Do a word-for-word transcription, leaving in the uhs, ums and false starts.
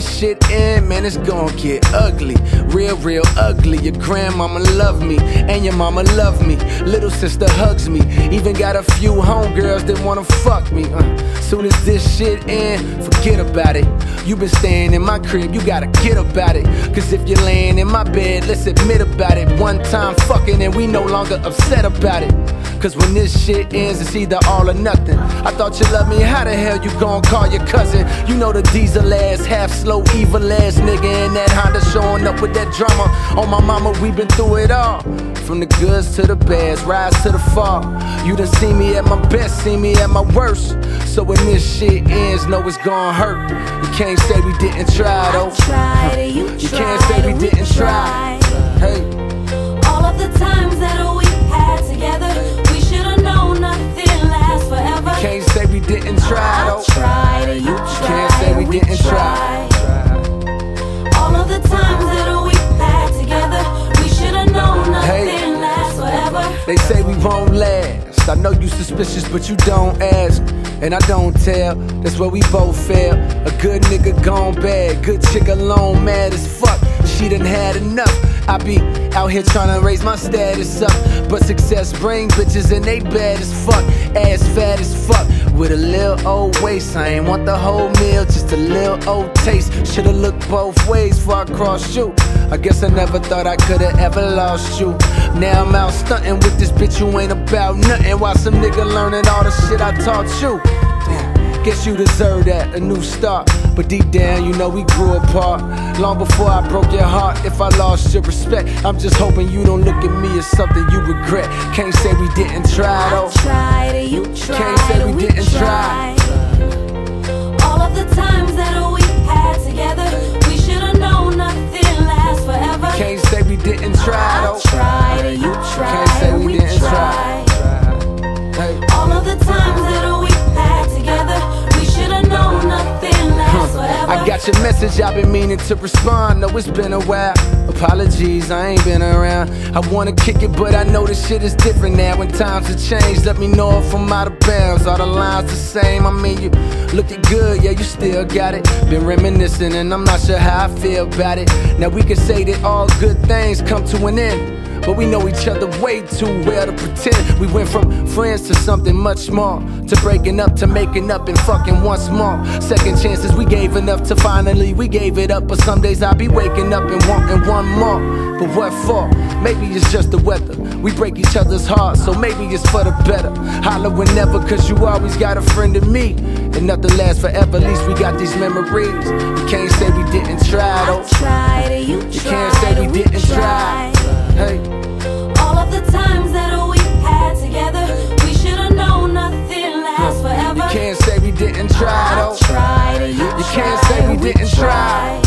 this shit end, man, it's gonna get ugly. Real, real ugly. Your grandmama love me, and your mama love me. Little sister hugs me. Even got a few homegirls that wanna fuck me. uh, Soon as this shit end, forget about it. You been staying in my crib, you gotta get about it. Cause if you're laying in my bed, let's admit about it. One time fucking and we no longer upset about it. Cause when this shit ends, it's either all or nothing. I thought you loved me, how the hell you gon' call your cousin? You know the diesel ass, half slow, evil ass nigga in that Honda showing up with that drama. On my mama, we been through it all. From the goods to the bads, rise to the fall. You done see me at my best, see me at my worst. So when this shit ends, know it's gon' hurt. You can't say we didn't try though. I tried it, you, you tried can't say we it, didn't we try. tried. Hey. All of the times that we had together, we should've known nothing lasts forever. Can't say we didn't try though. I tried it, you tried. Can't say we didn't try. All of the times that we had together, we should've known nothing Hey. lasts forever. They say we won't last. I know you suspicious, but you don't ask. And I don't tell, that's where we both fail. A good nigga gone bad, good chick alone mad as fuck. She done had enough. I be out here tryna raise my status up, but success bring bitches and they bad as fuck. Ass fat as fuck, with a little old waist. I ain't want the whole meal, just a little old taste. Shoulda looked both ways before I crossed you. I guess I never thought I coulda ever lost you. Now I'm out stunting with this bitch who ain't about nothing, while some nigga learning all the shit I taught you. Damn, guess you deserve that, a new start. But deep down, you know we grew apart. Long before I broke your heart, if I lost your respect, I'm just hoping you don't look at me as something you regret. Can't say we didn't try though. I tried it, you tried. Can't say we didn't try. All of the times that we had together, we should've known nothing lasts forever. Can't say we didn't try though. I tried it, you tried. Can't say we we didn't tried. try. Hey. All of the times that we had together, we should've known nothing lasts forever. I got your message, I've been meaning to respond. Know it's been a while. Apologies, I ain't been around. I wanna kick it, but I know this shit is different now. When times have changed, let me know if I'm out of bounds. All the lines the same, I mean you looking good, yeah, you still got it. Been reminiscing and I'm not sure how I feel about it. Now we can say that all good things come to an end, but we know each other way too well to pretend. We went from friends to something much more, to breaking up, to making up and fucking once more. Second chances we gave enough to finally we gave it up. But some days I be waking up and wanting one more. But what for? Maybe it's just the weather. We break each other's hearts, so maybe it's for the better. Holler whenever, cause you always got a friend in me. And nothing lasts forever, at least we got these memories. You can't say we didn't try though. I tried it, you tried. You can't say we didn't try. Hey. All of the times that we had together, we should've known nothing lasts forever. You can't say we didn't try though. I tried it, you, you tried. can't say we didn't try.